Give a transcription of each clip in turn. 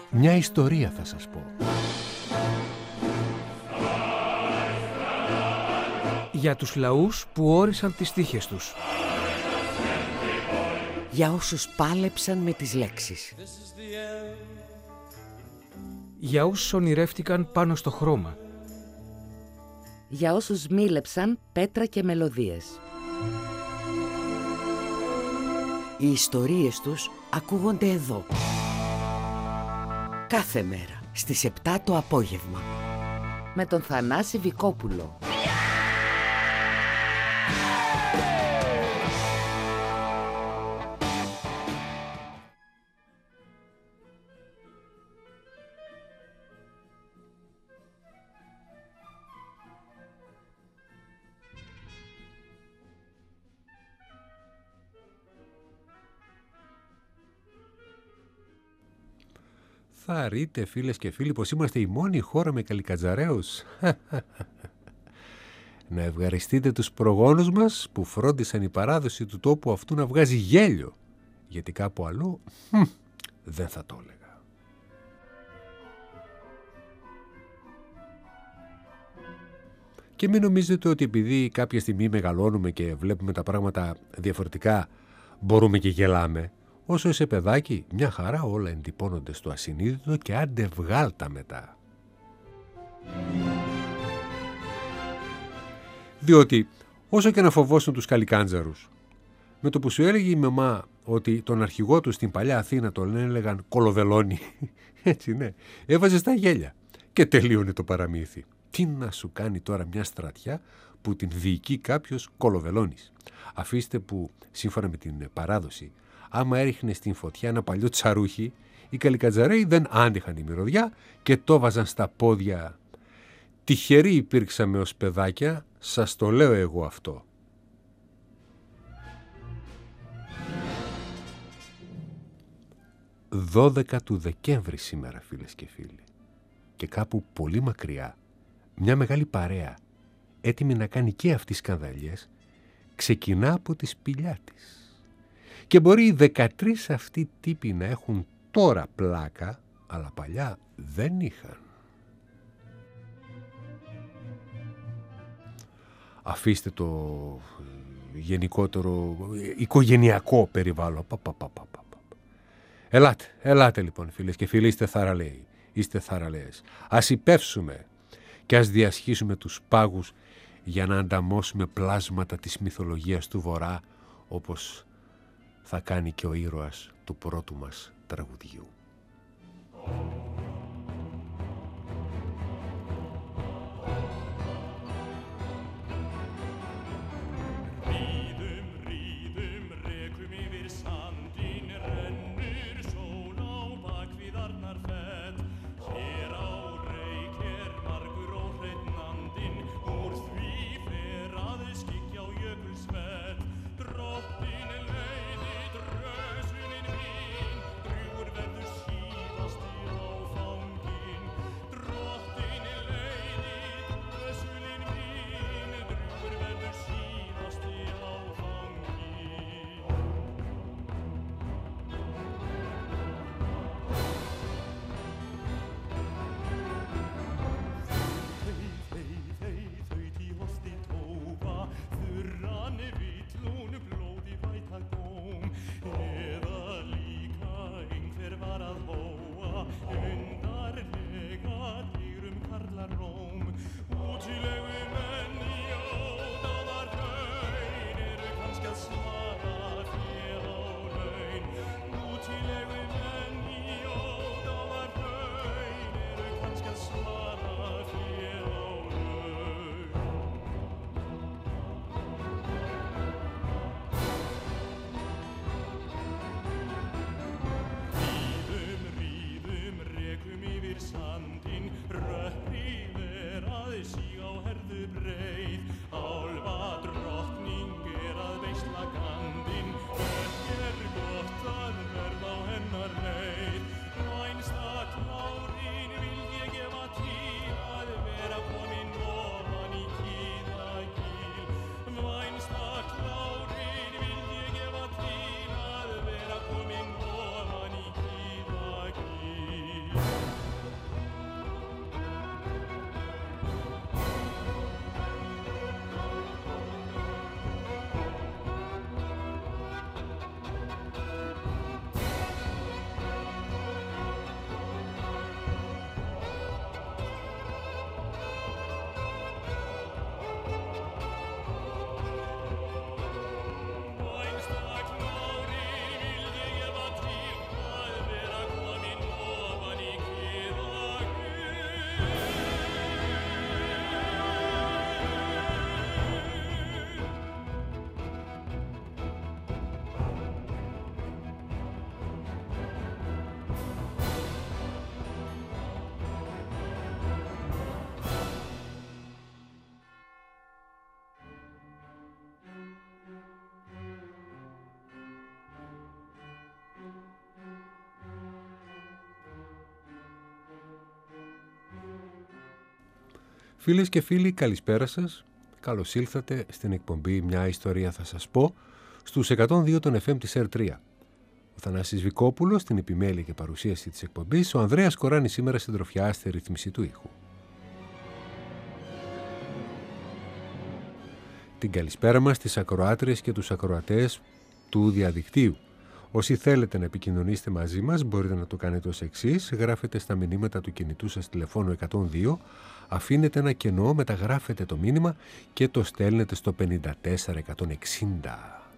Μια ιστορία θα σας πω. Για τους λαούς που όρισαν τις τύχες τους. Για όσους πάλεψαν με τις λέξεις. Για όσους ονειρεύτηκαν πάνω στο χρώμα. Για όσους μίλεψαν πέτρα και μελωδίες. Οι ιστορίες τους ακούγονται εδώ. Κάθε μέρα στις 7 το απόγευμα. Με τον Θανάση Βικόπουλο. Θα ρείτε φίλες και φίλοι πως είμαστε η μόνη χώρα με καλικατζαραίους. Να ευχαριστείτε τους προγόνους μας που φρόντισαν η παράδοση του τόπου αυτού να βγάζει γέλιο. Γιατί κάπου αλλού δεν θα το έλεγα. Και μην νομίζετε ότι επειδή κάποια στιγμή μεγαλώνουμε και βλέπουμε τα πράγματα διαφορετικά μπορούμε και γελάμε. Όσο είσαι παιδάκι, μια χαρά όλα εντυπώνονται στο ασυνείδητο και άντε βγάλτα μετά. Διότι όσο και να φοβόσουν τους καλικάντζαρους, με το που σου έλεγε η μαμά ότι τον αρχηγό του στην παλιά Αθήνα τον έλεγαν Κολοβελόνι, έτσι ναι, έβαζε στα γέλια και τελείωνε το παραμύθι. Τι να σου κάνει τώρα μια στρατιά που την διοικεί κάποιος Κολοβελόνης. Αφήστε που σύμφωνα με την παράδοση, άμα έριχνε στην φωτιά ένα παλιό τσαρούχι, οι καλικατζαραίοι δεν άντεχαν τη μυρωδιά και το βάζαν στα πόδια. Τυχεροί υπήρξαμε ως παιδάκια, σας το λέω εγώ αυτό. «12 του Δεκέμβρη σήμερα, φίλες και φίλοι, και κάπου πολύ μακριά, μια μεγάλη παρέα, έτοιμη να κάνει και αυτή σκανδαλιές, ξεκινά από τη σπηλιά της. Και μπορεί οι 13 αυτοί τύποι να έχουν τώρα πλάκα, αλλά παλιά δεν είχαν. Αφήστε το γενικότερο οικογενειακό περιβάλλον. Ελάτε λοιπόν φίλες και φίλοι, είστε θαραλέοι, είστε θαραλέες. Ας υπεύσουμε και ας διασχίσουμε τους πάγους για να ανταμώσουμε πλάσματα της μυθολογίας του Βορρά, όπως θα κάνει και ο ήρωας του πρώτου μας τραγουδιού. Φίλες και φίλοι, καλησπέρα σας. Καλώς ήλθατε στην εκπομπή «Μια ιστορία θα σας πω» στους 102 των FM της R3. Ο Θανάσης Βικόπουλος στην επιμέλεια και παρουσίαση της εκπομπής, ο Ανδρέας Κοράνης σήμερα συντροφιά στη ρύθμιση του ήχου. Την καλησπέρα μας στις ακροάτριες και τους ακροατές του διαδικτύου. Όσοι θέλετε να επικοινωνήσετε μαζί μας, μπορείτε να το κάνετε ως εξής: γράφετε στα μηνύματα του κινητού σας τηλεφώνου 102, αφήνετε ένα κενό, μεταγράφετε το μήνυμα και το στέλνετε στο 54160.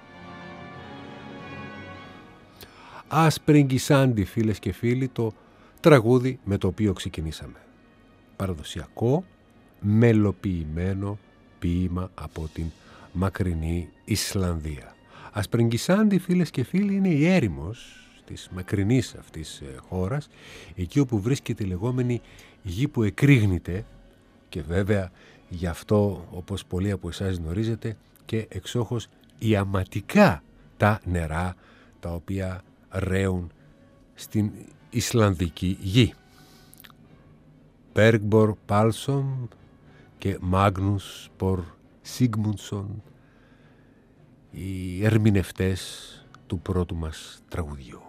Ασπριγγισάντι, φίλες και φίλοι, το τραγούδι με το οποίο ξεκινήσαμε. Παραδοσιακό, μελοποιημένο ποίημα από την μακρινή Ισλανδία. Ασπριγγισάντι, φίλες και φίλοι, είναι η έρημος της μακρινής αυτής χώρας, εκεί όπου βρίσκεται η λεγόμενη γη που εκρήγνεται, και βέβαια γι' αυτό, όπως πολλοί από εσάς γνωρίζετε, και εξόχως ιαματικά τα νερά τα οποία ρέουν στην Ισλανδική γη. Bergborg Pálsson και Magnus Borg Sigmundsson, οι ερμηνευτές του πρώτου μας τραγουδιού.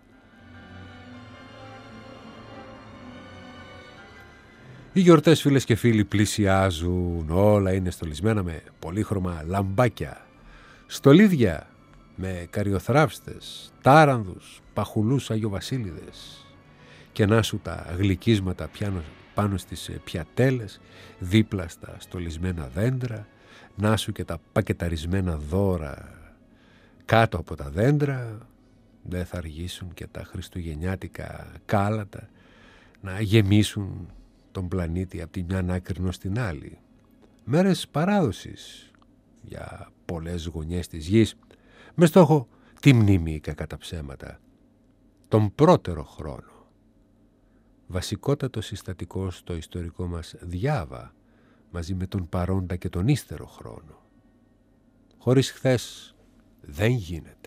Οι γιορτές, φίλες και φίλοι, πλησιάζουν. Όλα είναι στολισμένα με πολύχρωμα λαμπάκια, στολίδια με καριοθράυστες, τάρανδους, παχουλούς αγιοβασίλειδες, και να σου τα γλυκίσματα πάνω στις πιατέλες, δίπλα στα στολισμένα δέντρα, να σου και τα πακεταρισμένα δώρα κάτω από τα δέντρα. Δεν θα αργήσουν και τα χριστουγεννιάτικα κάλατα να γεμίσουν τον πλανήτη από τη μια άκρη ως την άλλη. Μέρες παράδοσης για πολλές γωνιές της γης, με στόχο τη μνήμη, κακά τα ψέματα, τον πρώτερο χρόνο. Βασικότατο συστατικό στο ιστορικό μας διάβα, μαζί με τον παρόντα και τον ύστερο χρόνο. Χωρίς χθες δεν γίνεται.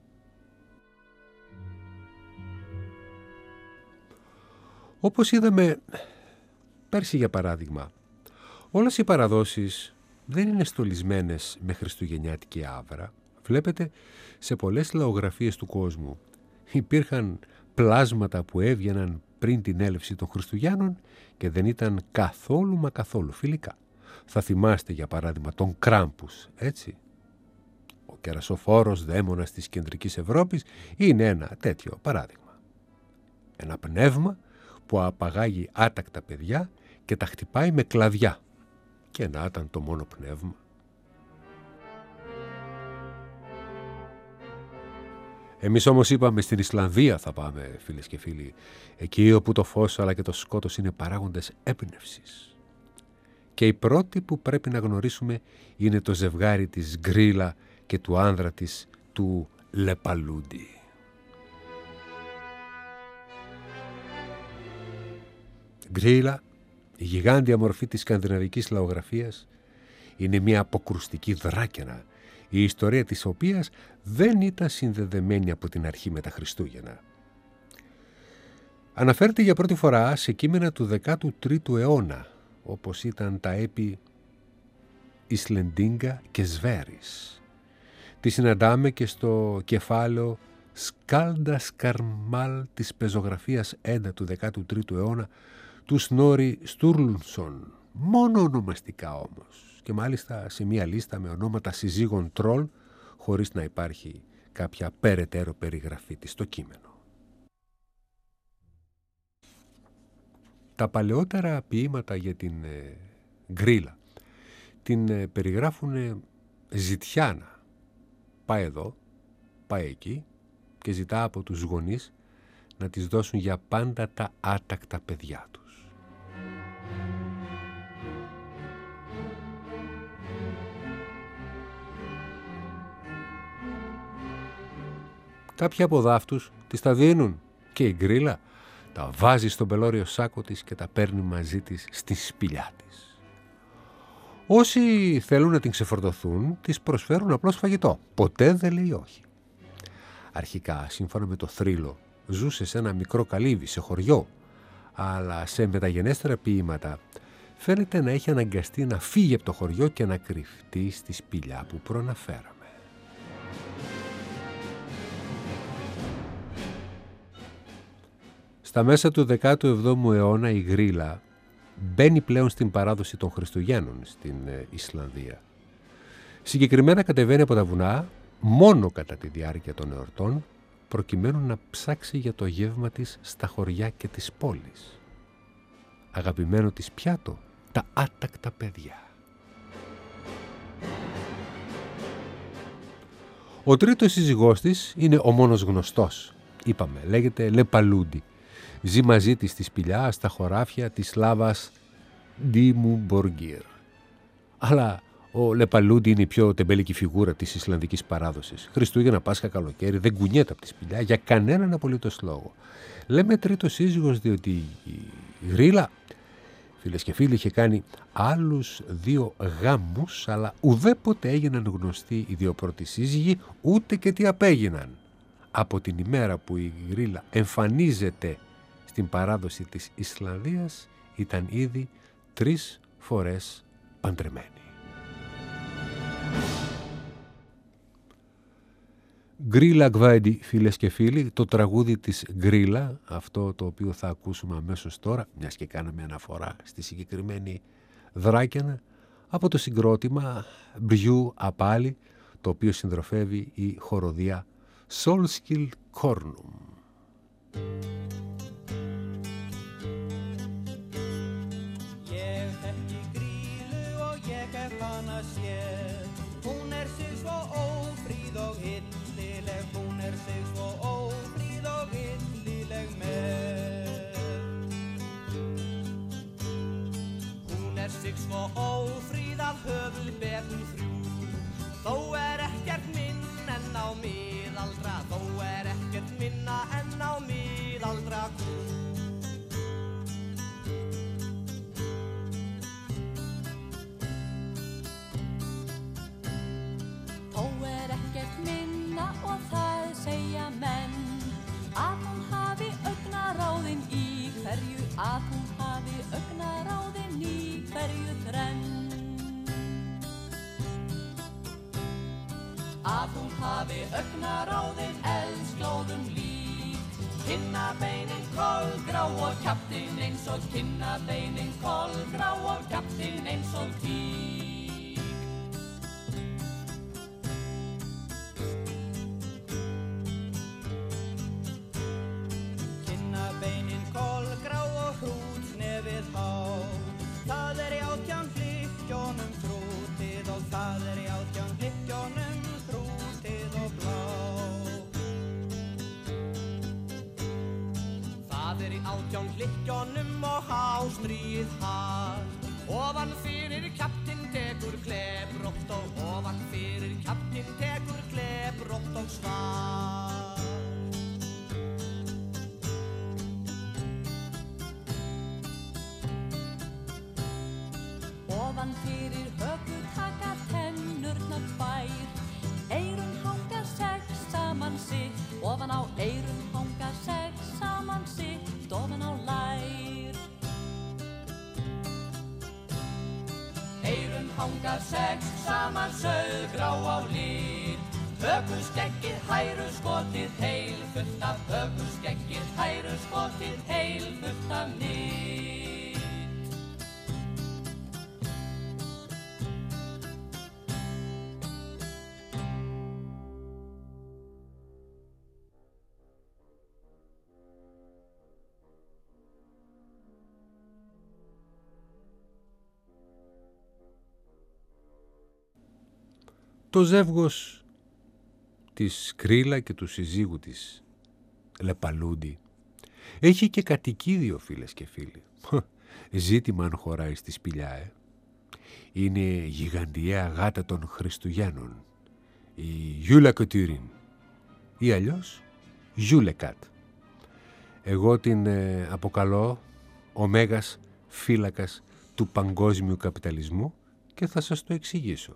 Όπως είδαμε πέρσι, για παράδειγμα, όλες οι παραδόσεις δεν είναι στολισμένες με χριστουγεννιάτικη άβρα. Βλέπετε, σε πολλές λαογραφίες του κόσμου υπήρχαν πλάσματα που έβγαιναν πριν την έλευση των Χριστουγέννων και δεν ήταν καθόλου μα καθόλου φιλικά. Θα θυμάστε, για παράδειγμα, τον Κράμπους, έτσι. Ο κερασοφόρος δαίμονας της κεντρικής Ευρώπης είναι ένα τέτοιο παράδειγμα. Ένα πνεύμα που απαγάγει άτακτα παιδιά και τα χτυπάει με κλαδιά. Και να ήταν το μόνο πνεύμα. Εμείς όμως είπαμε στην Ισλανδία θα πάμε, φίλες και φίλοι, εκεί όπου το φως αλλά και το σκότος είναι παράγοντες έμπνευσης. Και η πρώτη που πρέπει να γνωρίσουμε είναι το ζευγάρι της Γκρίλα και του άνδρα της, του Λεπαλούντι. Γκρίλα, η γιγάντια μορφή της σκανδιναβικής λαογραφίας, είναι μια αποκρουστική δράκαινα, η ιστορία της οποίας δεν ήταν συνδεδεμένη από την αρχή με τα Χριστούγεννα. Αναφέρεται για πρώτη φορά σε κείμενα του 13ου αιώνα, όπως ήταν τα έπι Ισλεντίνγκα και Σβέρις. Τη συναντάμε και στο κεφάλαιο Σκάλντα Σκαρμάλ της πεζογραφίας Έντα του 13ου αιώνα του Σνόρι Στούρλουνσον, μόνο ονομαστικά όμως, και μάλιστα σε μια λίστα με ονόματα συζύγων τρόλ, χωρίς να υπάρχει κάποια περαιτέρω περιγραφή της στο κείμενο. Τα παλαιότερα ποίηματα για την Γκρίλα την περιγράφουν ζητιάνα. Πάει εδώ, πάει εκεί και ζητά από τους γονείς να τις δώσουν για πάντα τα άτακτα παιδιά τους. Κάποιοι από δάφτους τις τα δίνουν και η Γκρίλα τα βάζει στον πελώριο σάκο της και τα παίρνει μαζί της στη σπηλιά της. Όσοι θέλουν να την ξεφορτωθούν της προσφέρουν απλώς φαγητό. Ποτέ δεν λέει όχι. Αρχικά, σύμφωνα με το θρύλο, ζούσε σε ένα μικρό καλύβι, σε χωριό, αλλά σε μεταγενέστερα ποίηματα φαίνεται να έχει αναγκαστεί να φύγει από το χωριό και να κρυφτεί στη σπηλιά που προαναφέραμε. Στα μέσα του 17ου αιώνα η γκρίλα μπαίνει πλέον στην παράδοση των Χριστουγέννων στην Ισλανδία. Συγκεκριμένα κατεβαίνει από τα βουνά μόνο κατά τη διάρκεια των εορτών, προκειμένου να ψάξει για το γεύμα της στα χωριά και της πόλης. Αγαπημένο της πιάτο, τα άτακτα παιδιά. Ο τρίτος σύζυγός της είναι ο μόνος γνωστός. Είπαμε, λέγεται Λεπαλούντι. Ζει μαζί της στη σπηλιά στα χωράφια της λάβας Ντίμου Μποργκίρ. Αλλά ο Λεπαλούντι είναι η πιο τεμπέλικη φιγούρα της Ισλανδικής παράδοσης. Χριστούγεννα, Πάσχα, καλοκαίρι, δεν κουνιέται από τη σπηλιά για κανέναν απολύτως λόγο. Λέμε τρίτος σύζυγος διότι η γκρίλα, φίλες και φίλοι, είχε κάνει άλλους 2 γάμους, αλλά ουδέποτε έγιναν γνωστοί οι 2 πρώτοι σύζυγοι, ούτε και τι απέγιναν. Από την ημέρα που η γκρίλα εμφανίζεται στην παράδοση της Ισλανδίας, ήταν ήδη 3 φορές παντρεμένη. Γκρίλα Γκβάιντι, φίλες και φίλοι, το τραγούδι της γκρίλα, αυτό το οποίο θα ακούσουμε αμέσως τώρα, μιας και κάναμε αναφορά στη συγκεκριμένη Δράκαινα, από το συγκρότημα Μπριού Απάλι, το οποίο συντροφεύει η χοροδία Solskil Kornum. Hún sig svo ófríð og illileg, hún sig svo ófríð og illileg með. Hún sig svo ófríð að höfuð ber hún þrjú, þó ekkert minn en á miðaldra, þó ekkert minna en á miðaldra kú. Og það segja menn að hún hafi augnaráðin í hverju, að hún hafi augnaráðin í hverju þrenn. Að hún hafi augnaráðin eldsglóðum lík, kinnabeinin kolgrá og kjaftinn eins og kinnabeinin kolgrá og kjaftinn eins og tík. Það í 18 hlykkjónum þrútið og það í 18 hlykkjónum þrútið og blá. Það í 18 hlykkjónum og hástríð hart. Ofan fyrir kjaftinn tekur kleprótt og ofan fyrir kjaftinn tekur kleprótt og svart. Ofan fyrir höfu taka tennurnar tvær, eyrun hanga 6 saman sitt, ofan á eyrun hanga 6 saman sitt, ofan á lær. Eyrun hanga 6 saman sauðgrá á lit, hökuskeggið hæruskotið heilfullt af, hökuskeggið hæruskotið heilfullt af nýtt. Το ζεύγος της γκρίλα και του συζύγου της Λεπαλούντι έχει και κατοικίδιο, φίλες και φίλοι. Ζήτημα αν χωράει στη σπηλιά, Είναι γιγαντιαία γάτα των Χριστουγέννων, η Γιούλεκοτήριν, ή αλλιώς Γιούλεκατ. Εγώ την αποκαλώ ο μέγας φύλακας του παγκόσμιου καπιταλισμού και θα σας το εξηγήσω.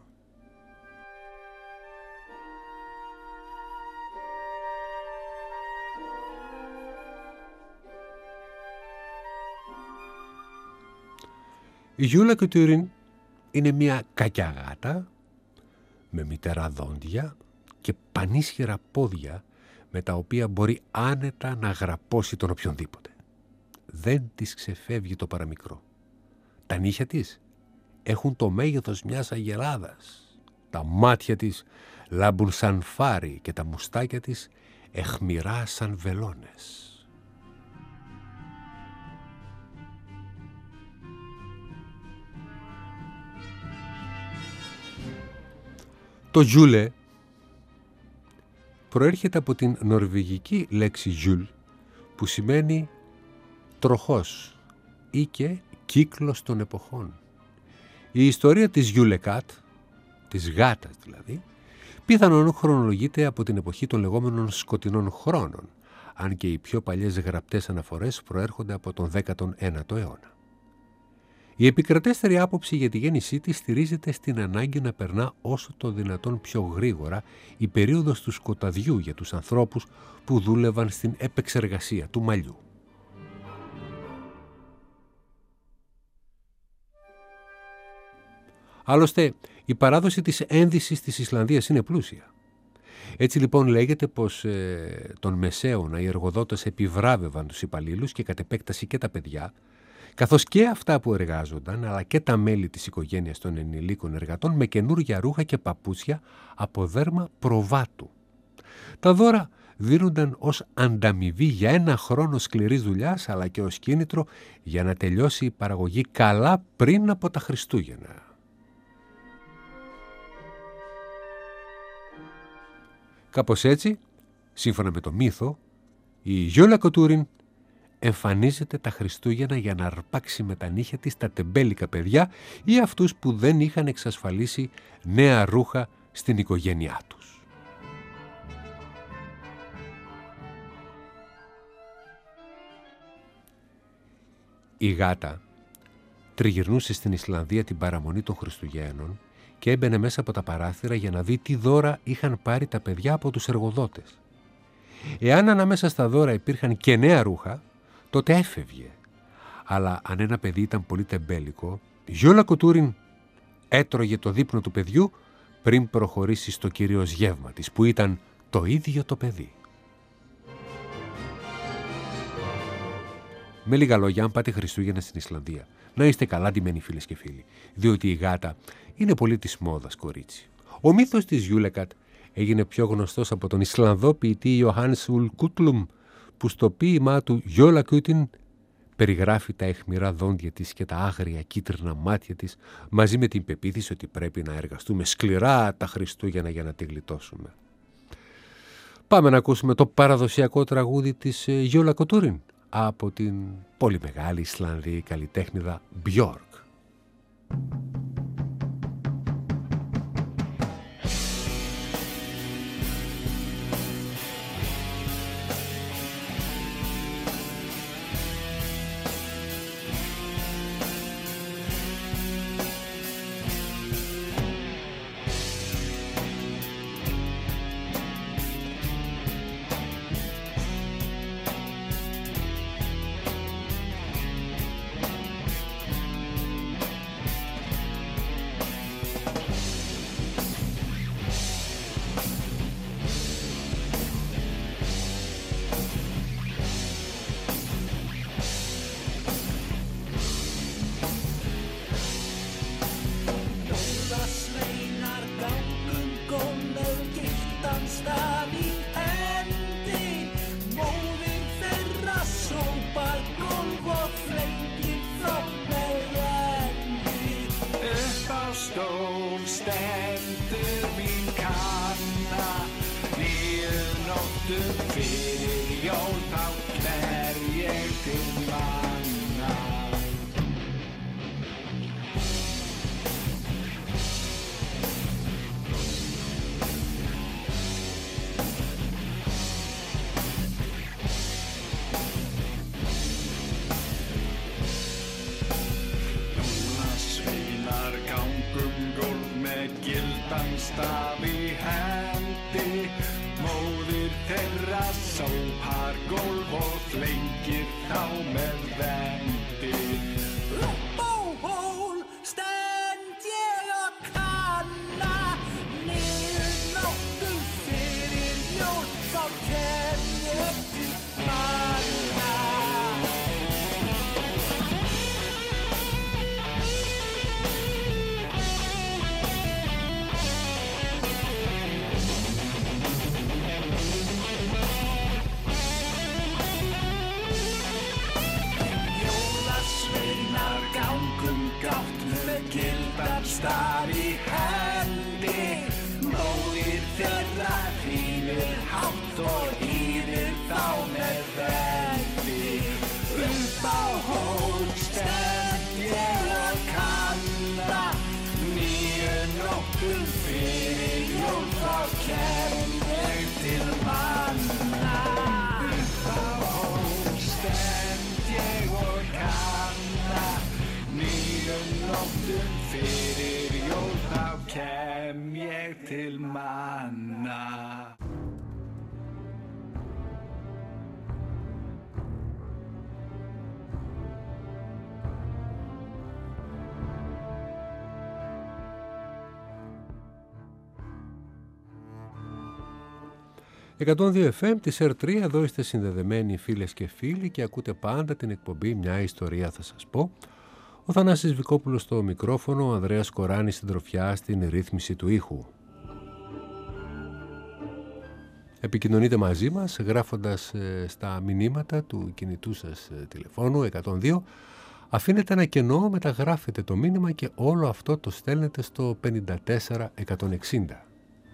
Η Η Γιούλα Κουτούριν είναι μια κακιά γάτα με μυτερά δόντια και πανίσχυρα πόδια με τα οποία μπορεί άνετα να γραπώσει τον οποιονδήποτε. Δεν της ξεφεύγει το παραμικρό. Τα νύχια της έχουν το μέγεθος μιας αγελάδας. Τα μάτια της λάμπουν σαν φάρι και τα μουστάκια της αιχμηρά σαν βελόνες. Το Γιούλε προέρχεται από την νορβηγική λέξη Γιούλ, που σημαίνει τροχός ή και κύκλος των εποχών. Η ιστορία της Γιούλεκάτ, της γάτας δηλαδή, πιθανόν χρονολογείται από την εποχή των λεγόμενων σκοτεινών χρόνων, αν και οι πιο παλιές γραπτές αναφορές προέρχονται από τον 19ο αιώνα. Η επικρατέστερη άποψη για τη γέννησή της στηρίζεται στην ανάγκη να περνά όσο το δυνατόν πιο γρήγορα η περίοδος του σκοταδιού για τους ανθρώπους που δούλευαν στην επεξεργασία του μαλλιού. Άλλωστε, η παράδοση της ένδυσης της Ισλανδίας είναι πλούσια. Έτσι λοιπόν λέγεται πως τον Μεσαίωνα οι εργοδότες επιβράβευαν τους υπαλλήλους και κατ' επέκταση και τα παιδιά, καθώς και αυτά που εργάζονταν, αλλά και τα μέλη της οικογένειας των ενηλίκων εργατών με καινούργια ρούχα και παπούτσια από δέρμα προβάτου. Τα δώρα δίνονταν ως ανταμοιβή για ένα χρόνο σκληρής δουλειάς, αλλά και ως κίνητρο για να τελειώσει η παραγωγή καλά πριν από τα Χριστούγεννα. Κάπως έτσι, σύμφωνα με το μύθο, η Γιούλα Κουτούριν εμφανίζεται τα Χριστούγεννα για να αρπάξει με τα νύχια της τα τεμπέλικα παιδιά ή αυτούς που δεν είχαν εξασφαλίσει νέα ρούχα στην οικογένειά τους. Η γάτα τριγυρνούσε στην Ισλανδία την παραμονή των Χριστουγέννων και έμπαινε μέσα από τα παράθυρα για να δει τι δώρα είχαν πάρει τα παιδιά από τους εργοδότες. Εάν ανάμεσα στα δώρα υπήρχαν και νέα ρούχα, τότε έφευγε. Αλλά αν ένα παιδί ήταν πολύ τεμπέλικο, η Γιούλα Κουτούριν έτρωγε το δείπνο του παιδιού πριν προχωρήσει στο κυρίως γεύμα της, που ήταν το ίδιο το παιδί. Με λίγα λόγια, αν πάτε Χριστούγεννα στην Ισλανδία, να είστε καλά ντυμένοι φίλες και φίλοι, διότι η γάτα είναι πολύ της μόδας κορίτσι. Ο μύθος της Γιούλεκατ έγινε πιο γνωστός από τον Ισλανδό ποιητή Ιωάννης Ουλ Κούτλουμ, που στο ποίημά του Γιούλα Κουτούριν περιγράφει τα αιχμηρά δόντια της και τα άγρια κίτρινα μάτια της, μαζί με την πεποίθηση ότι πρέπει να εργαστούμε σκληρά τα Χριστούγεννα για να τη γλιτώσουμε. Πάμε να ακούσουμε το παραδοσιακό τραγούδι της Γιούλα Κουτούριν από την πολύ μεγάλη Ισλανδή καλλιτέχνηδα Björk. Sópar gólf og flengir þá með vendi. Upp á hól var í hendi, móðir þeirra hrífur hátt og hýrir þá með vendi. Upp á hól stend ég og kanda, 9 nóttum fyrir jól þá kem ég til manna. Upp á hól stend ég og kanda, 9 nóttum fyrir jól þá kem ég til manna. «102 FM» της R3, εδώ είστε συνδεδεμένοι φίλες και φίλοι και ακούτε πάντα την εκπομπή «Μια ιστορία θα σας πω». Ο Θανάσης Βικόπουλος στο μικρόφωνο, ο Ανδρέας Κοράνης στην τροφιά στην ρύθμιση του ήχου. Επικοινωνείτε μαζί μας γράφοντας στα μηνύματα του κινητού σας τηλεφώνου 102. Αφήνετε ένα κενό, μεταγράφετε το μήνυμα και όλο αυτό το στέλνετε στο 54160.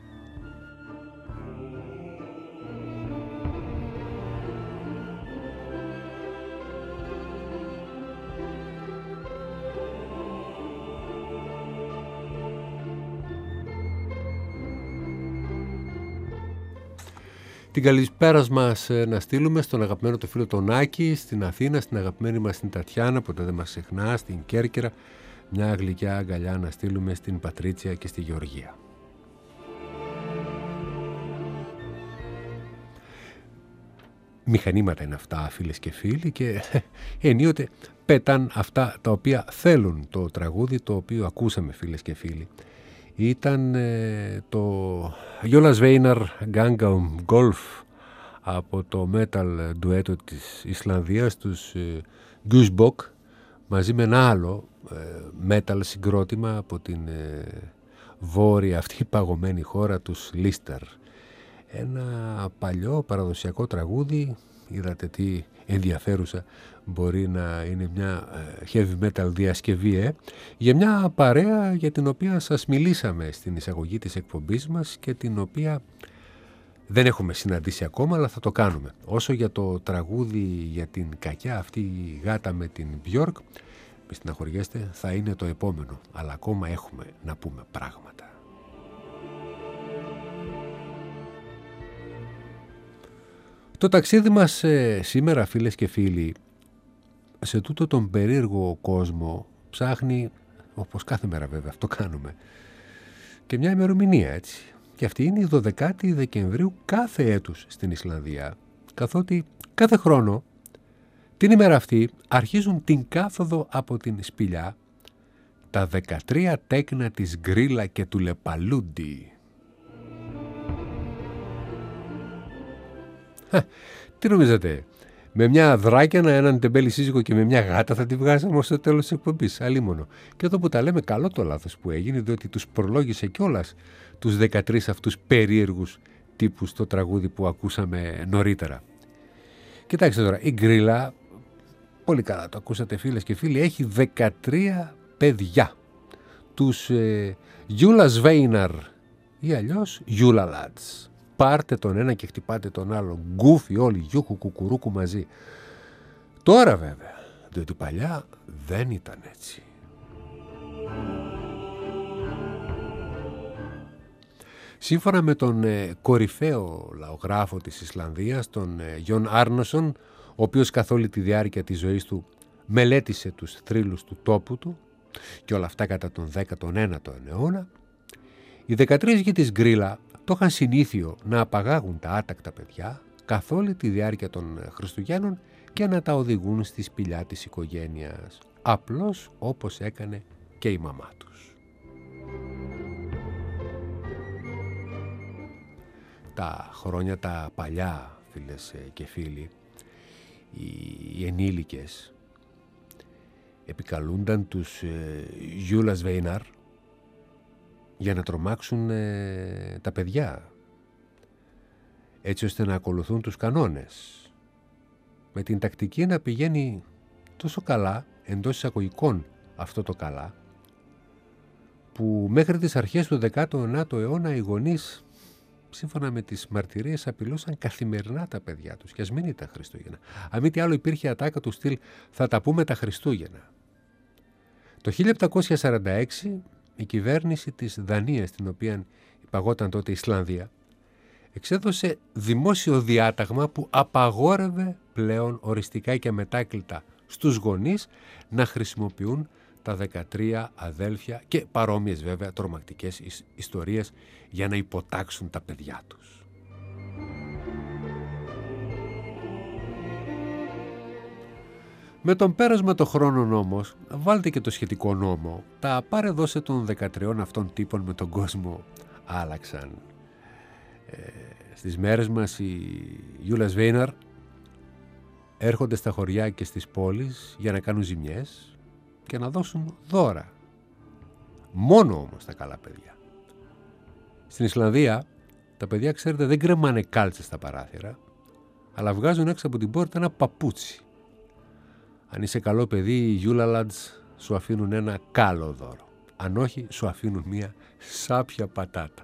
Την καλησπέρα μας να στείλουμε στον αγαπημένο το φίλο τον Άκη, στην Αθήνα, στην αγαπημένη μας την Τατιάνα, ποτέ δεν μας ξεχνά, στην Κέρκυρα, μια γλυκιά αγκαλιά να στείλουμε στην Πατρίτσια και στη Γεωργία. Μηχανήματα είναι αυτά, φίλες και φίλοι, και ενίοτε πέταν αυτά τα οποία θέλουν. Το τραγούδι το οποίο ακούσαμε, φίλες και φίλοι, ήταν το Jonas Veinar Gangnam Golf από το metal ντουέτο της Ισλανδίας, τους Gusbok, μαζί με ένα άλλο metal συγκρότημα από την βόρεια αυτή παγωμένη χώρα, τους Lister. Ένα παλιό παραδοσιακό τραγούδι, είδατε τι ενδιαφέρουσα μπορεί να είναι μια heavy metal διασκευή, για μια παρέα για την οποία σας μιλήσαμε στην εισαγωγή της εκπομπής μας και την οποία δεν έχουμε συναντήσει ακόμα, αλλά θα το κάνουμε. Όσο για το τραγούδι για την κακιά αυτή γάτα με την Björk, μη στεναχωριέστε, θα είναι το επόμενο, αλλά ακόμα έχουμε να πούμε πράγματα. Το ταξίδι μας σήμερα, φίλες και φίλοι, σε τούτο τον περίεργο κόσμο ψάχνει, όπως κάθε μέρα βέβαια αυτό κάνουμε, και μια ημερομηνία, έτσι. Και αυτή είναι η 12η Δεκεμβρίου κάθε έτους στην Ισλανδία, καθότι κάθε χρόνο την ημέρα αυτή αρχίζουν την κάθοδο από την σπηλιά τα 13 τέκνα της Γκρίλα και του Λεπαλούντι. Τι νομίζετε, με μια δράκιανα, έναν τεμπέλη σύζυγο και με μια γάτα θα τη βγάζαμε ως το τέλος της εκπομπής? Αλλήμονο. Και εδώ που τα λέμε, καλό το λάθος που έγινε, διότι τους προλόγησε κιόλας τους 13 αυτούς περίεργους τύπους το τραγούδι που ακούσαμε νωρίτερα. Κοιτάξτε τώρα, η Γκρίλα, πολύ καλά το ακούσατε φίλες και φίλοι, έχει 13 παιδιά. Τους Jonas Veinar ή αλλιώς Júlalads. Πάρτε τον ένα και χτυπάτε τον άλλο. Γκούφι όλοι, γιούχου κουκουρούκου μαζί. Τώρα βέβαια, διότι παλιά δεν ήταν έτσι. Σύμφωνα με τον κορυφαίο λαογράφο της Ισλανδίας, τον Γιον Άρνοσον, ο οποίος καθ' όλη τη διάρκεια της ζωής του μελέτησε τους θρύλους του τόπου του και όλα αυτά κατά τον 19ο αιώνα, οι 13 γη της Γκρίλα το είχαν συνήθειο να απαγάγουν τα άτακτα παιδιά καθ' όλη τη διάρκεια των Χριστουγέννων και να τα οδηγούν στη σπηλιά της οικογένειας, απλώς όπως έκανε και η μαμά τους. Τα χρόνια τα παλιά, φίλες και φίλοι, οι ενήλικες επικαλούνταν τους Jonas Veinar για να τρομάξουν τα παιδιά, έτσι ώστε να ακολουθούν τους κανόνες, με την τακτική να πηγαίνει τόσο καλά, εντός εισαγωγικών αυτό το καλά, όπου μέχρι τις αρχές του 19ου αιώνα οι γονείς, σύμφωνα με τις μαρτυρίες, απειλούσαν καθημερινά τα παιδιά τους, και ας μην ήταν Χριστούγεννα. Αν μη τι άλλο, υπήρχε ατάκα του στυλ «θα τα πούμε τα Χριστούγεννα». Το 1746 η κυβέρνηση της Δανίας, την οποία υπαγόταν τότε η Ισλανδία, εξέδωσε δημόσιο διάταγμα που απαγόρευε πλέον οριστικά και αμετάκλητα στους γονείς να χρησιμοποιούν τα 13 αδέλφια και παρόμοιες βέβαια τρομακτικές ιστορίες για να υποτάξουν τα παιδιά τους. Με τον πέρασμα των χρόνων όμως, βάλτε και το σχετικό νόμο, τα πάρε δώσε των 13 αυτών τύπων με τον κόσμο άλλαξαν. Στις μέρες μας οι Γιούλας Βέιναρ έρχονται στα χωριά και στις πόλεις για να κάνουν ζημιές και να δώσουν δώρα. Μόνο όμως τα καλά παιδιά. Στην Ισλανδία τα παιδιά, ξέρετε, δεν κρεμάνε κάλτσες στα παράθυρα, αλλά βγάζουν έξω από την πόρτα ένα παπούτσι. Αν είσαι καλό παιδί, οι Γιούλαλαντς σου αφήνουν ένα κάλο δώρο. Αν όχι, σου αφήνουν μία σάπια πατάτα.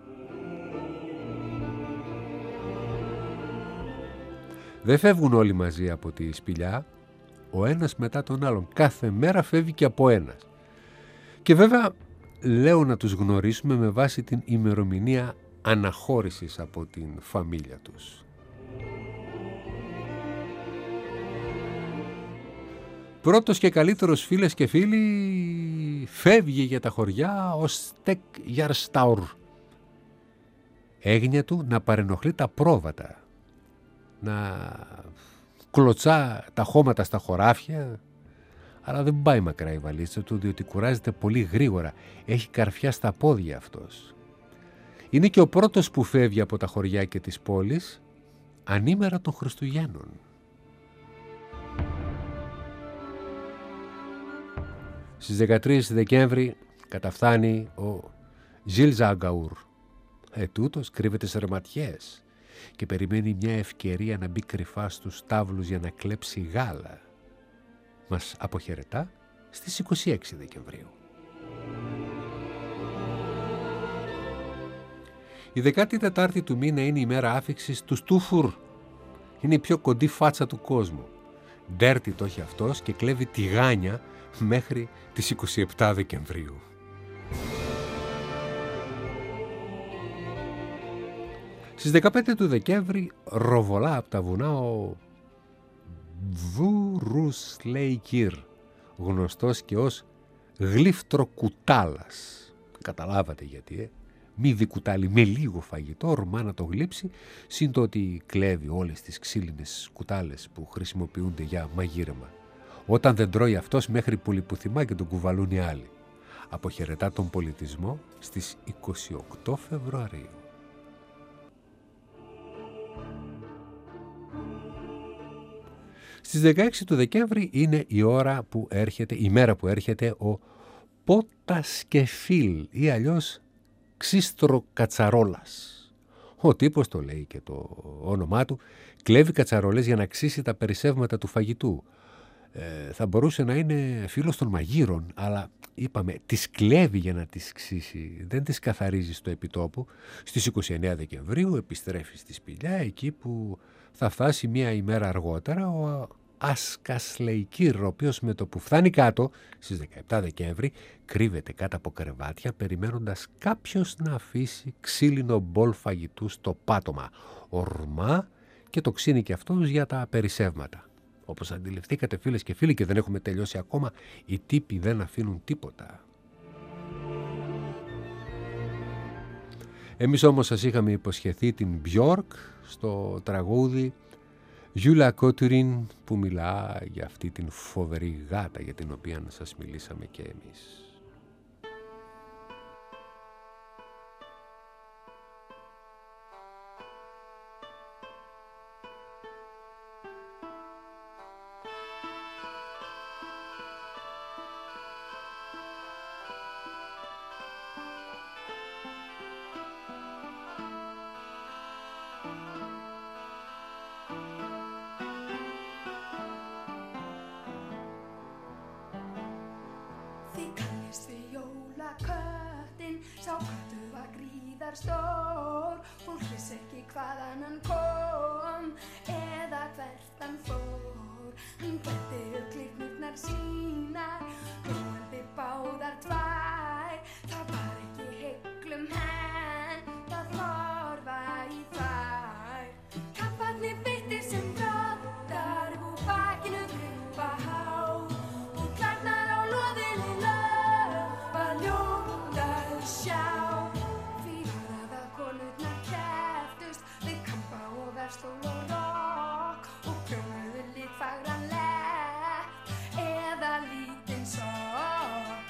Δεν φεύγουν όλοι μαζί από τη σπηλιά, ο ένας μετά τον άλλον. Κάθε μέρα φεύγει και από ένας. Και βέβαια λέω να τους γνωρίσουμε με βάση την ημερομηνία αναχώρησης από την φαμίλια τους. Πρώτος και καλύτερος, φίλες και φίλοι, φεύγει για τα χωριά ο Στεκ Γιαρστάουρ. Έγνοια του να παρενοχλεί τα πρόβατα, να κλωτσά τα χώματα στα χωράφια, αλλά δεν πάει μακρά η βαλίτσα του, διότι κουράζεται πολύ γρήγορα. Έχει καρφιά στα πόδια αυτός. Είναι και ο πρώτος που φεύγει από τα χωριά και τις πόλεις ανήμερα των Χριστουγέννων. Στις 13 Δεκέμβρη καταφθάνει ο Ζιλζαγκαούρ. Τούτος κρύβεται σε ρεματιές και περιμένει μια ευκαιρία να μπει κρυφά στους στάβλους για να κλέψει γάλα. Μας αποχαιρετά στις 26 Δεκεμβρίου. Η 14η του μήνα είναι η μέρα άφιξης του Στούφουρ. Είναι η πιο κοντή φάτσα του κόσμου. Ντέρτι το έχει αυτός και κλέβει τηγάνια μέχρι τις 27 Δεκεμβρίου. Στις 15 του Δεκέμβρη ροβολά από τα βουνά ο Βουρουσλέικυρ, γνωστός και ως γλύφτροκουτάλας. Καταλάβατε γιατί, μύδι κουτάλι με λίγο φαγητό, ορμά να το γλύψει, σύν το ότι κλέβει όλες τις ξύλινες κουτάλες που χρησιμοποιούνται για μαγείρεμα. Όταν δεν τρώει αυτός, μέχρι που λιποθυμά και τον κουβαλούν οι άλλοι. Αποχαιρετά τον πολιτισμό στις 28 Φεβρουαρίου. Στις 16 του Δεκέμβρη είναι η μέρα που έρχεται ο Πότασκεφίλ ή αλλιώς Ξίστρο Κατσαρόλας. Ο τύπος, το λέει και το όνομά του, κλέβει κατσαρολές για να ξύσει τα περισσεύματα του φαγητού. Θα μπορούσε να είναι φίλος των μαγείρων, αλλά είπαμε τις κλέβει για να τις ξύσει, δεν τις καθαρίζει στο επιτόπου. Στις 29 Δεκεμβρίου επιστρέφει στη σπηλιά, εκεί που θα φτάσει μία ημέρα αργότερα ο Ασκασλεϊκύρ, ο οποίος με το που φτάνει κάτω στις 17 Δεκέμβρη κρύβεται κάτω από κρεβάτια περιμένοντας κάποιος να αφήσει ξύλινο μπολ φαγητού στο πάτωμα. Ορμά και το ξύνει και αυτός για τα περισσεύματα. Όπως αντιληφθήκατε, φίλες και φίλοι, και δεν έχουμε τελειώσει ακόμα, οι τύποι δεν αφήνουν τίποτα. Εμείς όμως σας είχαμε υποσχεθεί την Μπιόρκ στο τραγούδι Γιούλα Κότουριν, που μιλά για αυτή την φοβερή γάτα για την οποία σας μιλήσαμε και εμείς. Því kalli Sá köttur var gríðarstór, fólk vissi ekki hvaðan hann kom eða hvert hann fór. Hann klæddi upp klyrnurnar sínar, glóandi báðar tvær. Það var ekki heiglum henn, það horfa í þær. Kapparnir beittir sem broddar, úr bakinu grípa hár og klærnar á loðinni löpa ljótt að sjá. Því var að konurnar kepptust við kampa og verstól og rokk og prjónuðu litfagran lepp eða lítinn sokk.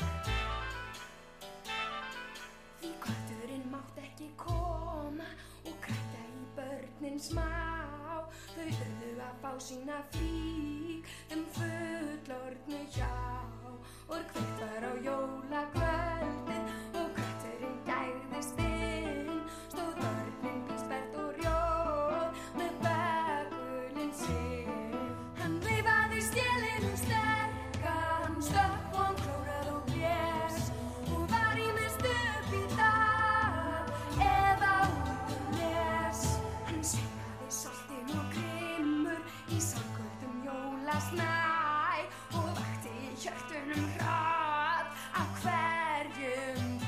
Því kötturinn mátti ekki koma og krækja í börnin smá. Þau urðu að fá sína flík fullorðnu hjá. Og kveikt var á jólakvöldið og kötturinn gægðist inn. Stóð börnin bísbert og rjóð með bökulinn sinn. Hann veifaði stélinu sterka, hann stökk og hann klórað og blés og var ýmist upp í dag eða út les. Hann sveimaði soltinn og grimmur í sólköldum jólasnæ og vakti í hjörtunum hrat af hverjum bæ.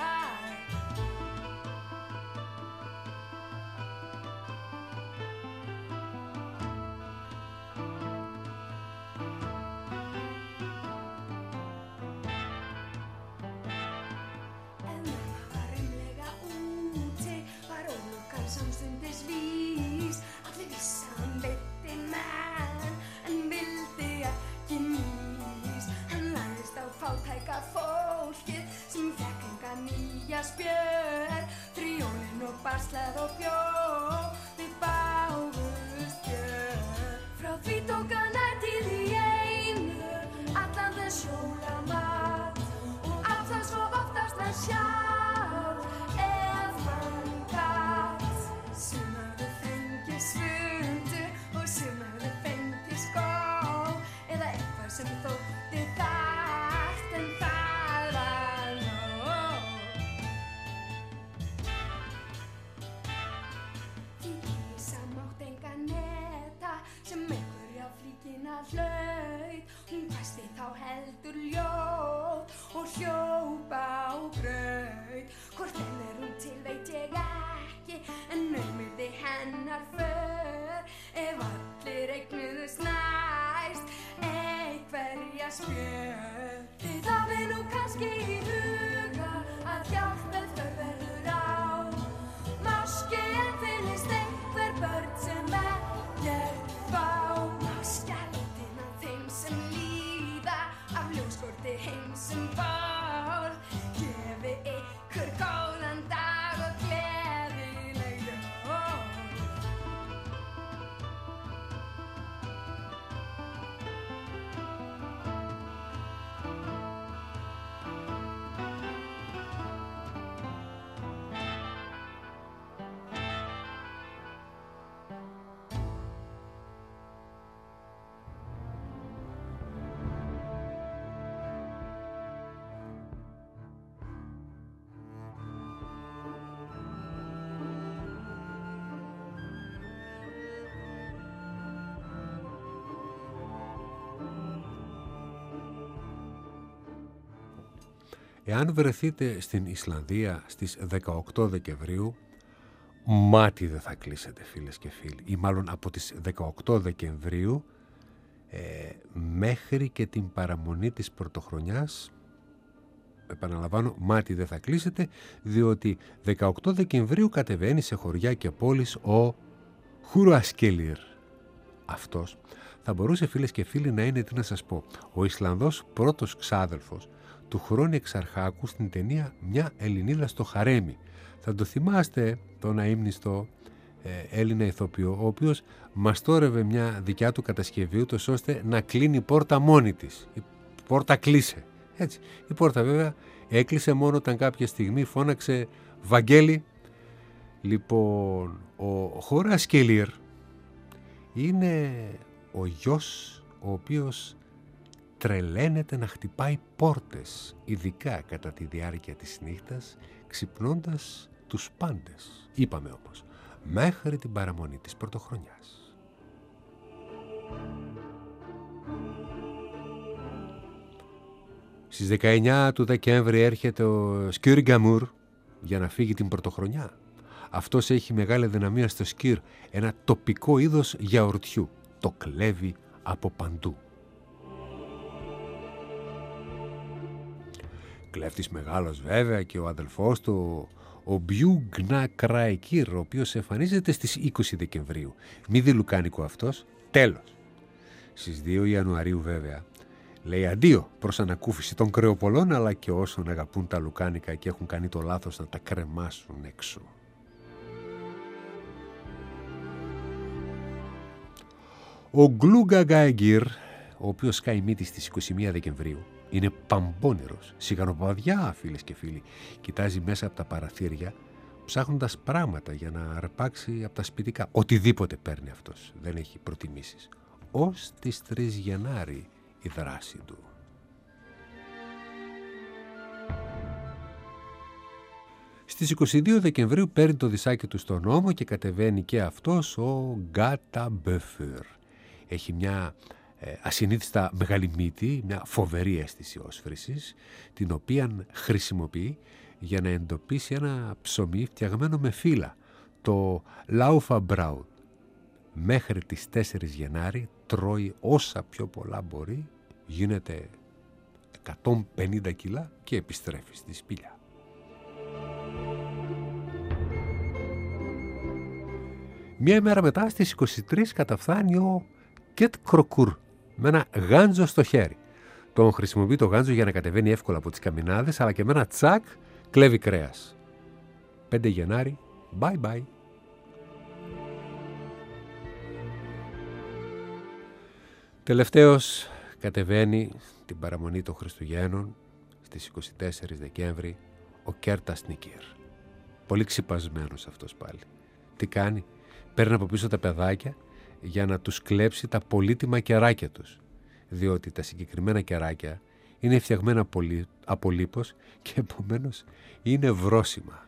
En mamma var rimlega úti, var ólukkan samstundis vís. Allir vissi að hann veiddi menn en vildi ekki mýs. Hann lagðist á fátæka fólkið sem fékk enga nýja spjör. Fyrir jólin og barslað og bjór við báðust björ. Frá því tók hann ætíð í einu allan þess jólamat og átt það svo oftast að sjálf ef hann gat. Sum höfðu fengið svundu og sum höfðu fengið skó eða eitthvað sem þótti þarft en það var nóg. Því kisa mátt enga neta sem einhverja flíkina hlaut. Hún hvæsti þá heldur ljóð og hljóp á braut. Hvort enn hún til veit ég ekki en naumurði hennar för ef allir eignuðust næst einhverja spjör. Þið hafið nú kannski í huga að hjálp ef þörf verður á. Máski en finnist einhver börn sem ekkert fá. Máskja lítinn af þeim sem líða af ljóskorti heim sem bál. Gefi ykkur góðan dag og gleðileg jól. Εάν βρεθείτε στην Ισλανδία στις 18 Δεκεμβρίου, μάτι δεν θα κλείσετε φίλες και φίλοι. Ή μάλλον από τις 18 Δεκεμβρίου μέχρι και την παραμονή της Πρωτοχρονιάς, επαναλαμβάνω, μάτι δεν θα κλείσετε, διότι 18 Δεκεμβρίου κατεβαίνει σε χωριά και πόλεις ο Χουρουασκέλιρ. Αυτός θα μπορούσε φίλες και φίλοι να είναι, τι να σας πω, ο Ισλανδός πρώτος ξάδελφος του Χρόνη Εξαρχάκου στην ταινία «Μια Ελληνίδα στο χαρέμι». Θα το θυμάστε τον αείμνηστο Έλληνα ηθοποιό, ο οποίος μαστόρευε μια δικιά του κατασκευή ούτως ώστε να κλείνει η πόρτα μόνη της. Η πόρτα κλείσε. Έτσι. Η πόρτα βέβαια έκλεισε μόνο όταν κάποια στιγμή φώναξε «Βαγγέλη». Λοιπόν, ο Χουρουασκέλιρ είναι ο γιος ο οποίος τρελαίνεται να χτυπάει πόρτες, ειδικά κατά τη διάρκεια της νύχτας, ξυπνώντας τους πάντες. Είπαμε όμως, μέχρι την παραμονή της πρωτοχρονιάς. Στις 19 του Δεκέμβρη έρχεται ο Σκύρ Γκαμούρ για να φύγει την πρωτοχρονιά. Αυτός έχει μεγάλη δυναμία στο σκύρ, ένα τοπικό είδος γιαουρτιού. Το κλέβει από παντού. Κλέφτης μεγάλος βέβαια και ο αδελφός του, ο Μπιου Γκνα Κραεκύρ, ο οποίος εμφανίζεται στις 20 Δεκεμβρίου. Μη δηλουκάνικο αυτός, τέλος. Στις 2 Ιανουαρίου βέβαια λέει αντίο προς ανακούφιση των κρεοπολών, αλλά και όσων αγαπούν τα λουκάνικα και έχουν κάνει το λάθος να τα κρεμάσουν έξω. Ο Γκλούγκα Γκάιγκυρ, ο οποίος σκάει μύτη στις 21 Δεκεμβρίου, είναι παμπώνερος, σιγανοπαδιά φίλες και φίλοι. Κοιτάζει μέσα από τα παραθύρια, ψάχνοντας πράγματα για να αρπάξει από τα σπιτικά. Οτιδήποτε παίρνει αυτός, δεν έχει προτιμήσεις. Ως τις 3 Γενάρη η δράση του. Στις 22 Δεκεμβρίου παίρνει το δισάκι του στον ώμο και κατεβαίνει και αυτός ο Γκάτα Μπεφέρ. Έχει μια ασυνήθιστα μεγάλη μύτη, μια φοβερή αίσθηση όσφρησης, την οποία χρησιμοποιεί για να εντοπίσει ένα ψωμί φτιαγμένο με φύλλα, το Laufabraut. Μέχρι τις 4 Γενάρη τρώει όσα πιο πολλά μπορεί, γίνεται 150 κιλά και επιστρέφει στη σπηλιά. Μία ημέρα μετά, στις 23, καταφθάνει ο Κετ Κροκούρ με ένα γάντζο στο χέρι. Τον χρησιμοποιεί το γάντζο για να κατεβαίνει εύκολα από τις καμινάδες, αλλά και με ένα τσακ κλέβει κρέας. 5 Γενάρη, bye bye. Τελευταίος κατεβαίνει την παραμονή των Χριστουγέννων στις 24 Δεκέμβρη ο Κέρτας Νικήρ. Πολύ ξυπασμένος αυτός πάλι. Τι κάνει? Παίρνει από πίσω τα παιδάκια για να τους κλέψει τα πολύτιμα κεράκια τους, διότι τα συγκεκριμένα κεράκια είναι φτιαγμένα από λίπος και επομένως είναι βρώσιμα.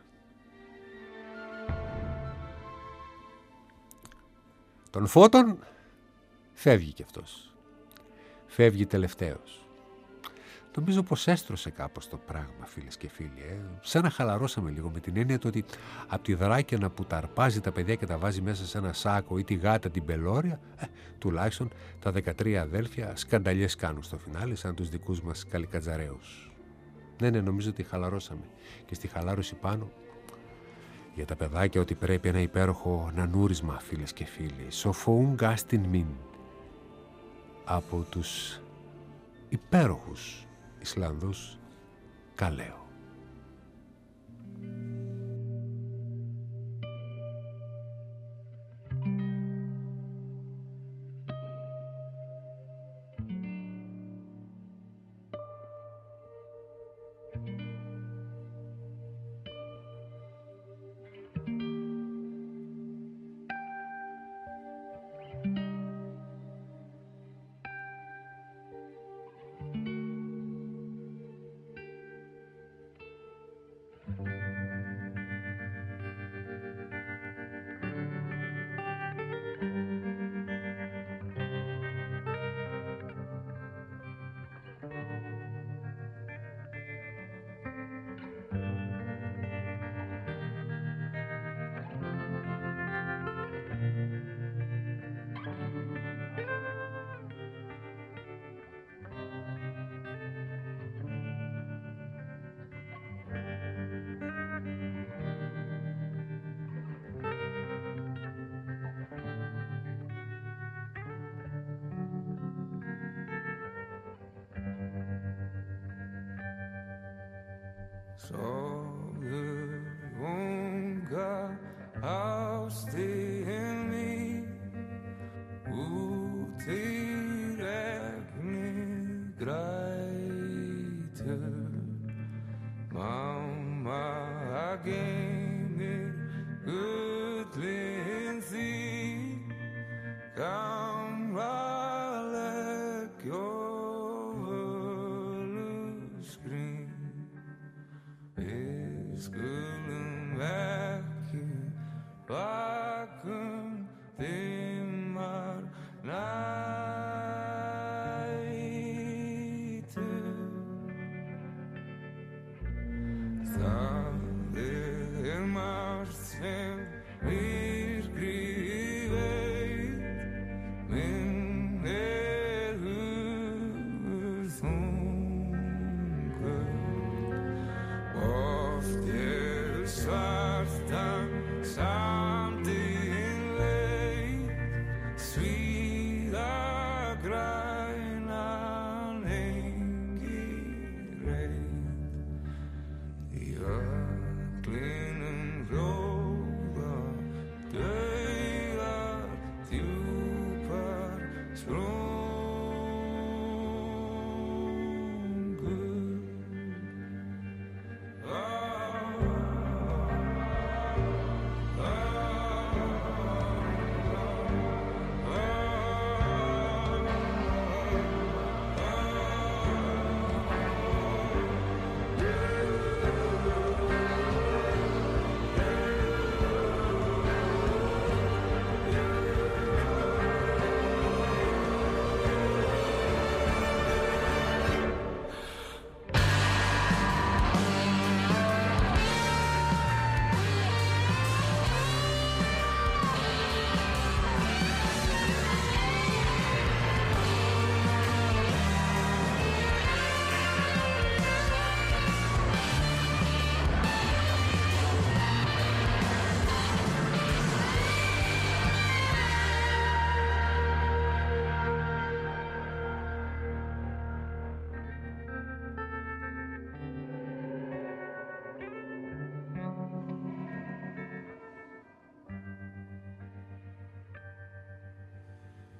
Τον Φώτον φεύγει κι αυτός. Φεύγει τελευταίος. Νομίζω πως έστρωσε κάπως το πράγμα, φίλες και φίλοι. Σαν να χαλαρώσαμε λίγο, με την έννοια ότι από τη δράκαινα που τα αρπάζει τα παιδιά και τα βάζει μέσα σε ένα σάκο, ή τη γάτα την πελώρια, τουλάχιστον τα 13 αδέλφια σκανταλιές κάνουν στο φινάλε, σαν τους δικούς μας καλικατζαραίους. Ναι, νομίζω ότι χαλαρώσαμε. Και στη χαλάρωση πάνω, για τα παιδάκια, ότι πρέπει ένα υπέροχο νανούρισμα, φίλες και φίλοι. Σοφοούν γκάστιν μην. Από τους υπέροχους Ισλανδούς Καλέο. Sorgunga ástin mín út í regni grætur mamma geymir gullin þín gamla leggjóð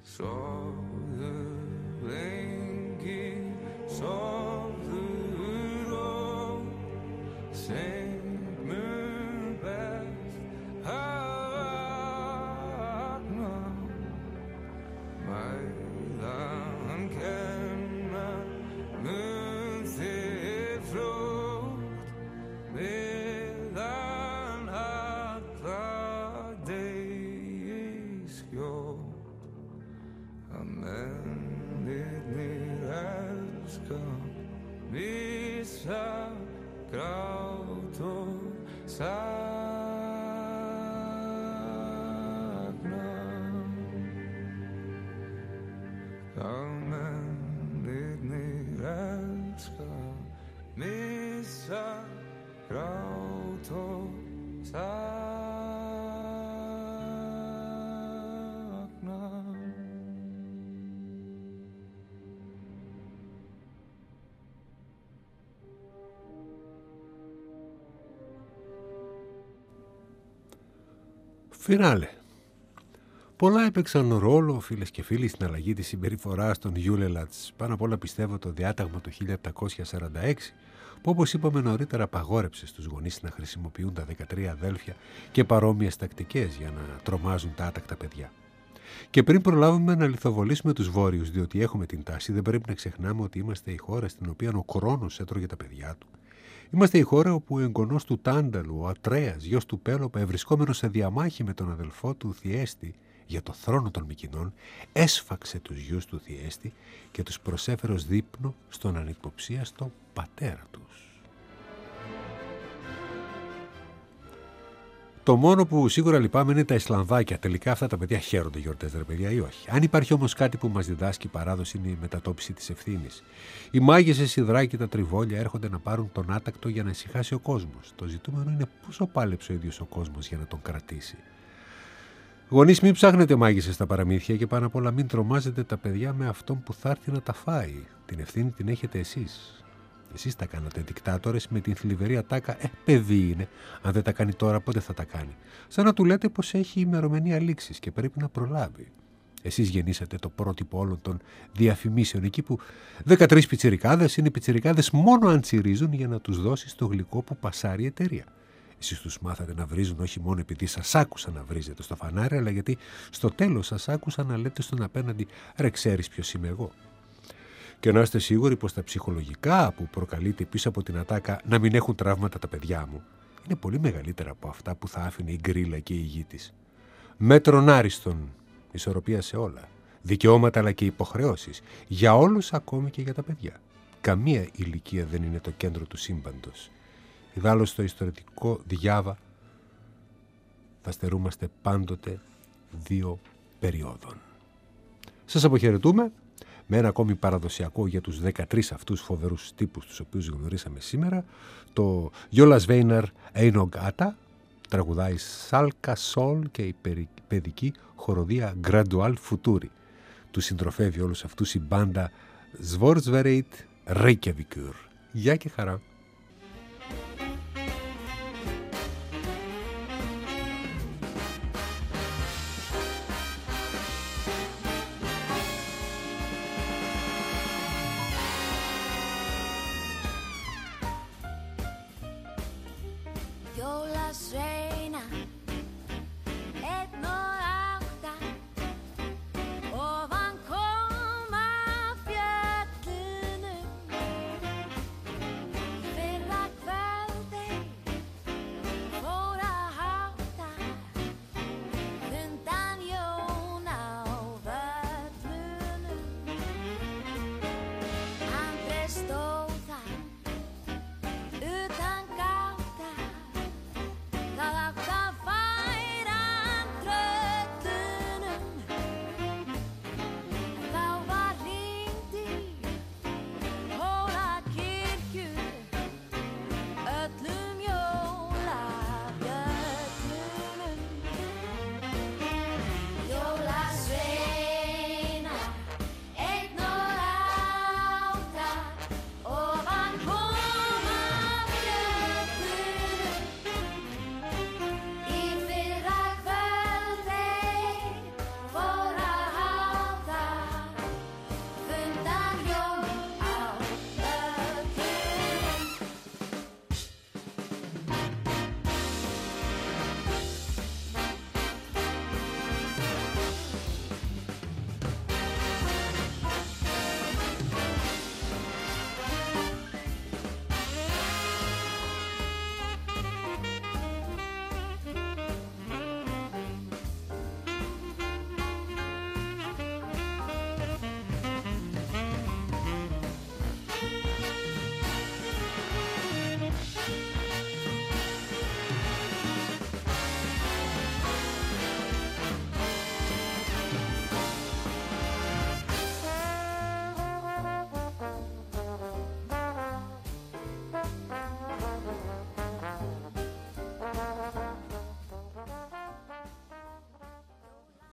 lengi sofðu rótt, seint mun best vakna, mæðan kenna mun þér fljótt, meðan alla degi skjótt. Að mennirnir elska, missa, grát og sakna. Að mennirnir elska, missa, grát og sakna. Φινάλε. Πολλά έπαιξαν ρόλο, φίλες και φίλοι, στην αλλαγή της συμπεριφοράς των Γιούλελατς. Πάνω απ' όλα πιστεύω το διάταγμα του 1746, που όπως είπαμε νωρίτερα απαγόρεψε στους γονείς να χρησιμοποιούν τα 13 αδέλφια και παρόμοιες τακτικές για να τρομάζουν τα άτακτα παιδιά. Και πριν προλάβουμε να λιθοβολήσουμε τους Βόρειους, διότι έχουμε την τάση, δεν πρέπει να ξεχνάμε ότι είμαστε η χώρα στην οποία ο Κρόνος έτρωγε τα παιδιά του. Είμαστε η χώρα όπου ο εγγονός του Τάνταλου, ο Ατρέας, γιος του Πέλοπα, ευρισκόμενος σε διαμάχη με τον αδελφό του Θιέστη για το θρόνο των Μικηνών, έσφαξε τους γιους του Θιέστη και τους προσέφερε ως δείπνο στον ανυποψίαστο πατέρα τους. Το μόνο που σίγουρα λυπάμαι είναι τα Ισλανδάκια. Τελικά αυτά τα παιδιά χαίρονται γιορτές, ρε παιδιά, ή όχι? Αν υπάρχει όμως κάτι που μας διδάσκει η παράδοση, είναι η μετατόπιση της ευθύνης. Οι μάγισσες, οι δράκοι, τα τριβόλια έρχονται να πάρουν τον άτακτο για να ησυχάσει ο κόσμος. Το ζητούμενο είναι πόσο πάλεψε ο ίδιος ο κόσμος για να τον κρατήσει. Γονείς, μην ψάχνετε μάγισσες στα παραμύθια και πάνω απ' όλα μην τρομάζετε τα παιδιά με αυτόν που θα έρθει να τα φάει. Την ευθύνη την έχετε εσείς. Εσείς τα κάνατε δικτάτορες με την θλιβερή ατάκα παιδί είναι. Αν δεν τα κάνει τώρα, πότε θα τα κάνει? Σαν να του λέτε πως έχει ημερομηνία λήξης και πρέπει να προλάβει. Εσείς γεννήσατε το πρότυπο όλων των διαφημίσεων, εκεί που 13 πιτσιρικάδες είναι πιτσιρικάδες μόνο αν τσιρίζουν για να τους δώσεις το γλυκό που πασάρει η εταιρεία. Εσείς τους μάθατε να βρίζουν όχι μόνο επειδή σας άκουσαν να βρίζετε στο φανάρι, αλλά γιατί στο τέλος σας άκουσαν να λέτε στον απέναντι «Ρε, ξέρεις ποιος είμαι εγώ». Και να είστε σίγουροι πως τα ψυχολογικά που προκαλείται πίσω από την ατάκα «να μην έχουν τραύματα τα παιδιά μου» είναι πολύ μεγαλύτερα από αυτά που θα άφηνε η γκρίλα και η γη της. Μέτρον άριστον, ισορροπία σε όλα, δικαιώματα αλλά και υποχρεώσεις, για όλους ακόμη και για τα παιδιά. Καμία ηλικία δεν είναι το κέντρο του σύμπαντος. Ιδάλλως στο ιστορικό διάβα θα στερούμαστε πάντοτε 2 περιόδων. Σας αποχαιρετούμε με ένα ακόμη παραδοσιακό για τους 13 αυτούς φοβερούς τύπους τους οποίους γνωρίσαμε σήμερα, το Γιόλας Βέιναρ Έινογκάτα, τραγουδάει Σάλκα Σόλ και η παιδική χοροδία Gradual Futuri. Του συντροφεύει όλους αυτούς η μπάντα Σβόρσβερειτ Reykjavíkur. Γεια και χαρά.